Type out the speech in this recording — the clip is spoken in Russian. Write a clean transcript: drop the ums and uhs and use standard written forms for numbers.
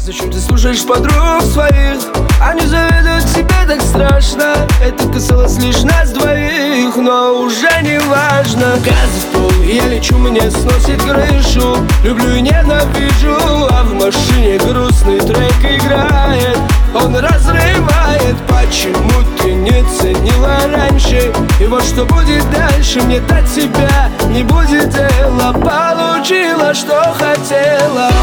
Зачем ты слушаешь подруг своих? Они завидуют тебе так страшно. Это касалось лишь нас двоих, но уже не важно. Газ в пол, я лечу, мне сносит крышу. Люблю и ненавижу, а в машине грустный трек играет. Он разрывает, почему ты не ценила раньше? И вот что будет дальше, мне до тебя не будет дела. Получила, что хотела.